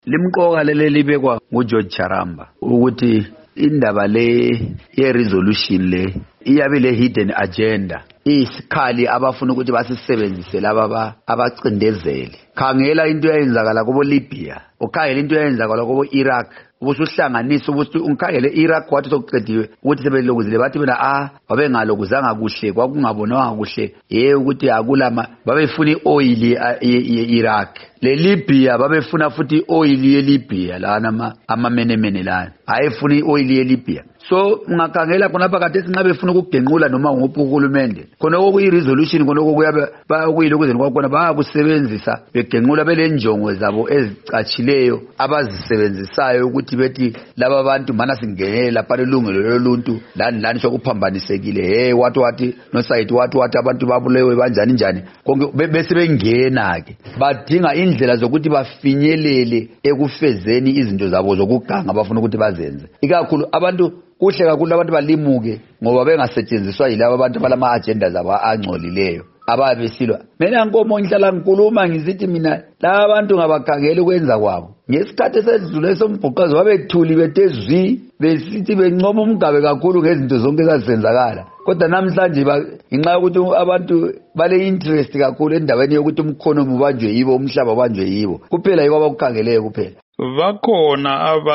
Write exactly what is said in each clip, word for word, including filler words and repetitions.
Limqoka leli libekwa nguGeorge Charamba ukuthi indaba le ye resolution le iyabe le hidden agenda isikhali abafuna ukuthi basisebenzise laba abacindezeli. Khangela into eyenzakala kubo Libya, ukhangela into eyenzakala kubo Iraq, ubusuhlanganisa ukuthi unkhangele Iraq wathi sokuqediwe ukuthi sebelokuzile bathi bena ah babengalokuzanga kuhle kwakungabonanga kuhle ye ukuthi akulama babefuna ioil ye Iraq. Le Libya babefuna futhi oil ye Libya lana amamenemene lana ayefuna ioil ye Libya. So ungakhangela khona phakathi singabe befuna ukugenqula noma ngophi uhulumende khona okuyi resolution khona okuyabe bayakuyilokuzeni kwakhona bayakusebenzisa begenqula belenjongo zabo ezicatshileyo abazisebenzisayo ukuthi bethi laba bantu mana singenele lapha lelungelo loluntu lani lani sokuphambanisekile hey wathi wathi no side wathi wathi abantu babulewe banjani njani konke bese bengena ke badinga indlela zokuthi bafinyelele ekufezeni izinto zabo zokuganga abafuna ukuthi bazenze ikakhulu abantu kuhle kakhulu abantu balimuke ngoba bengasetshenziswa yilabo abantu balama agenda zabo angcolileyo ababesilwa. Mina nkomo ngihlala ngikhuluma ngizithi mina laba bantu ngabakhangela ukwenza kwabo ngesikhathi esedlule sombhuqazo babethuli betezwi besithi bencoma umgabe kakhulu ngezinto zonke ezazenzakala kodwa namhlanje inxa ukuthi abantu bale interest kakhulu endaweni yokuthi umkhono ubanjwe yibo umhlaba ubanjwe yibo kuphela yibo abakukhangeleyo kuphela. Bakhona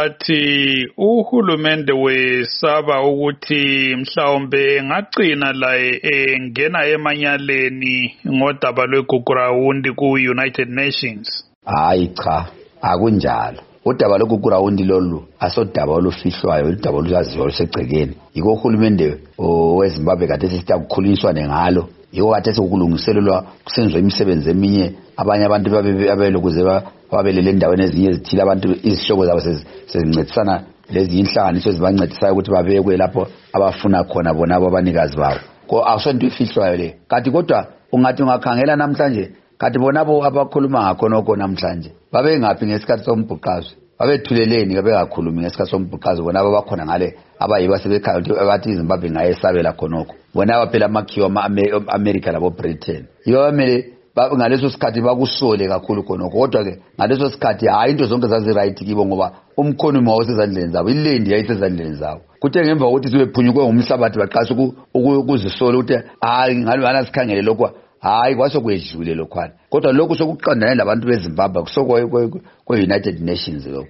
abathi uhulumende wesaba ukuthi mhlawumbe ngagcina laye engena emanyaleni ngodaba lweGugurawundi ku-United Nations. Hayi cha akunjalo. Udaba lweGugurawundi lolu asodaba olufihlwayo udaba oluzaziwa olusegcekeni yiko uhulumende weZimbabwe kade sithi akukhuliswane ngalo yiko kade sokulungiselelwa kusenziwa imisebenzi eminye abanye abantu babelokuze babelele endaweni ezinye ezithile abantu izihlobo zabo sezincedisana lezi inhlanganiso ezibancedisayo ukuthi babekwe lapho abafuna khona bona abanikazi bawo ko awusonto ifihlwayo le kanti kodwa ungathi ungakhangela namhlanje kanti bona abo abakhuluma ngakho nokho namhlanje babengaphi ngesikhathi sombhuqazo babethuleleni bengakhulumi ngesikhathi sombhuqazo bona abakhona ngale abayiba sebekhala abathi iZimbabwe ngayesabela khonokho bona abaphela amakhiwa ama-America labo Britain yibo bamele ngaleso sikhathi bakusole kakhulu khonokho kodwa ke ngaleso sikhathi hayi into zonke zazi right kibo ngoba umkhono mawusezandleni zabo ilendi yayisezandleni zabo kuthe ngemva ukuthi sibephunyukwe ngumhlabathi baqasa ukuzisola ukuthi hayi ngalibana sikhangele lokho hayi kwasokwedlule lokhwana kodwa lokho sokuqondana labantu beZimbabwe kusokwe kwe-United Nations lokho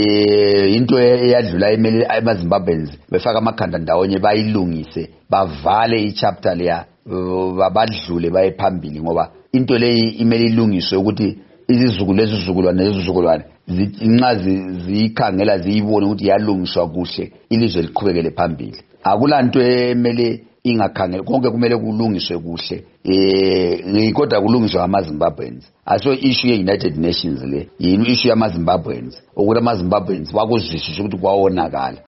eh into eyadlula emele amaZimbabweans befaka amakhanda ndawonye bayilungise bavale ichapter leya babadlule baye phambili ngoba into leyi imele ilungiswe ukuthi izizukulu lezizukulwane lezizukulwane inxa zikhangela ziyibone ukuthi yalungiswa kuhle ilizwe liqhubekele phambili akulanto emele ingakhangela konke kumele kulungiswe kuhle eh ngikhoda kulungiswa amaZimbabweans aso issue ye-United Nations le yini issue yamaZimbabweans ukuthi amaZimbabweans bakuzwisisa ukuthi kwawonakala